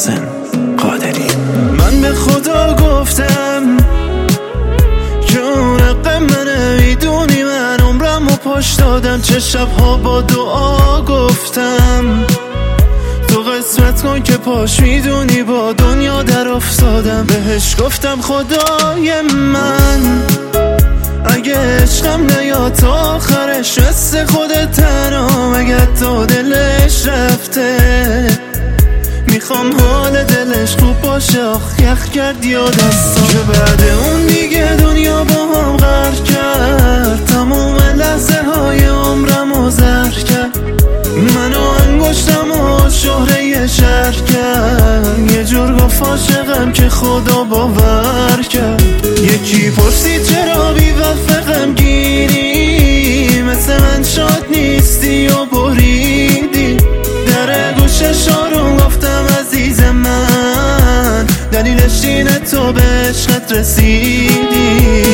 محسن قادری. من به خدا گفتم که اون حق منه، میدونی من عمرم و پشت دادم، چه شبها با دعا گفتم تو قسمت کن که پاش میدونی با دنیا در افتادم. بهش گفتم خدای من اگه عشقم نیاد تا آخرش، مثل خودت تنها مگه تا دلش رفته، میخوام حال دلش خوب باشه. آخ یخ کرد یا دستم که بعد اون دیگه دنیا با هم غرق کرد، تموم لحظه های عمرم زر کرد، منو انگشتم و شهره شهر کرد، یه جور گفت عاشقم که خدا باور کرد. یکی پرسید چرا بی وفقم گیری، مثل من شاد نیستی و بریدی، در گوشش آروم گفتم عزیز من دلیلش اینه تو به عشقت رسیدی.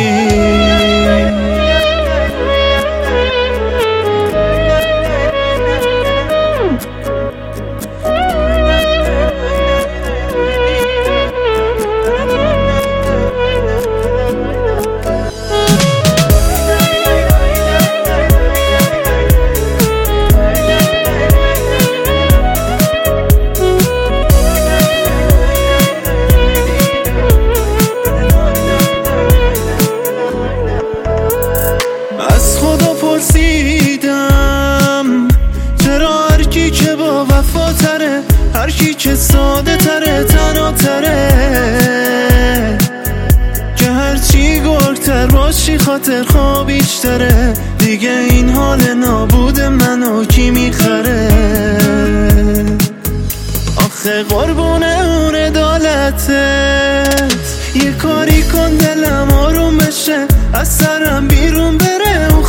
پرسیدم چرا هر کی که با وفا تره، هر کی که ساده تره تنها تره، که هرچی گرگتر باشی خاطر خواه بیشتره، دیگه این حال نابود منو کی میخره. آخه قربونه اون عدالتت، یه کاری کن دلم آروم بشه، از سرم بیرون بره اون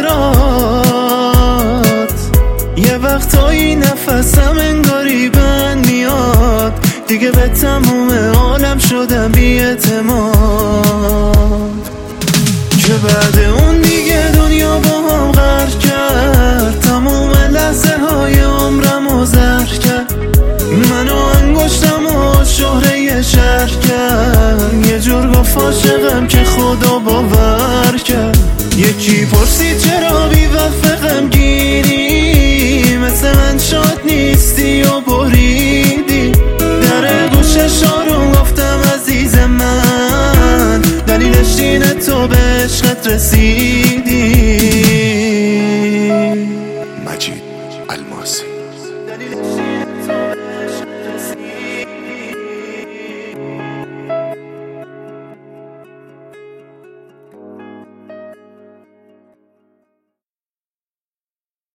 خاطرات، یه وقتایی نفسم انگاری بند میاد، دیگه به تموم عالم شدم بی اعتماد، که بعد اون دیگه دنیا با هم غرق کرد، تموم لحظه های عمرم زر کرد، منو انگشتم و شهره شهر کرد، یه جور گفت عاشقم که خدا باور کرد. یکی پرسید چرا بی وفقم گیری، مثل من شاد نیستی و بریدی، در گوشش آروم گفتم عزیز من دلیلش اینه تو به عشقت رسیدی. مجید الماسی.